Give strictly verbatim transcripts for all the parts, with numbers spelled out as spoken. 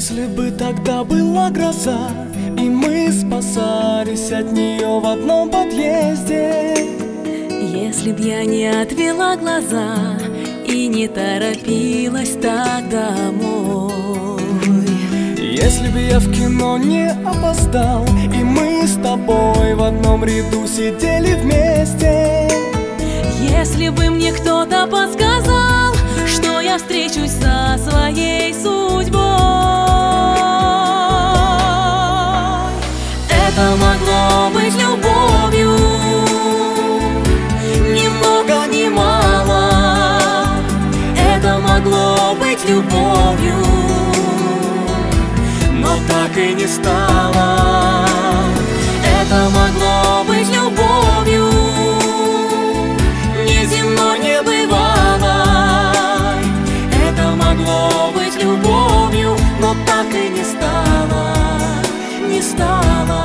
Если бы тогда была гроза, и мы спасались от нее в одном подъезде, если б я не отвела глаза и не торопилась так домой, если бы я в кино не опоздал, и мы с тобой в одном ряду сидели вместе, если бы мне кто-то подсказал, что я встречусь со своей судьбой, это могло быть любовью, ни много ни мало. Это могло быть любовью, но так и не стало. это могло быть любовью, неземной, небывалой. Это могло быть любовью, но так и не стало, не стало.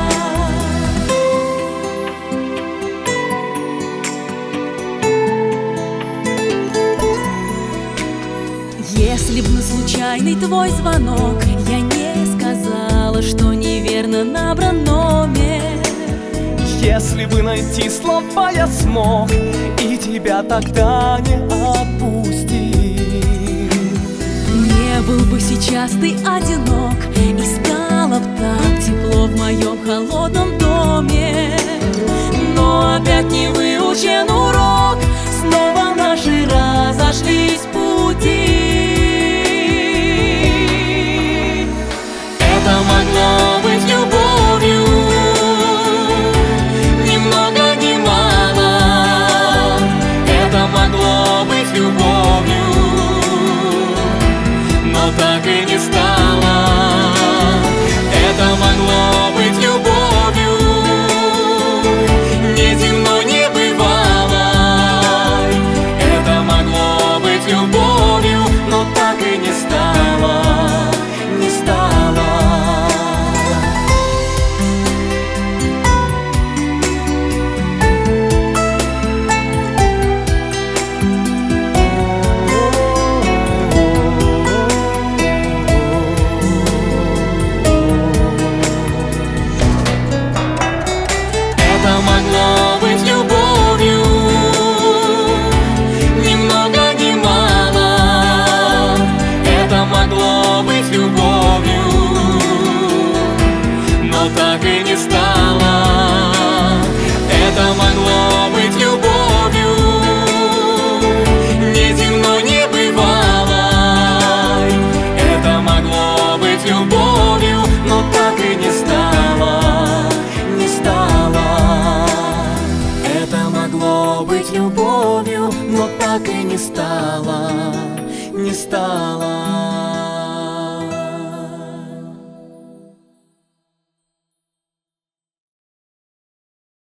если б на случайный твой звонок я не сказала, что неверно набран номер, если бы найти слова я смог и тебя тогда не отпустил, не был бы сейчас ты одинок, и стало б так тепло в моем холодном доме. Но опять не выучен урок, снова наши разошлись пути. Это могло быть любовью, ни много ни мало. Это могло быть любовью, но так и не стало. Это могло быть любовью, неземной, небывалой. Это могло быть любовью, но так и не стало, не стало. Это могло быть любовью, ни много ни мало. Это могло быть любовью, но так и не стало. Это могло быть любовью, неземной, небывалой. Это могло быть любовью, но так и не стало, не стало. Это могло быть любовью, но так и не стало, не стало.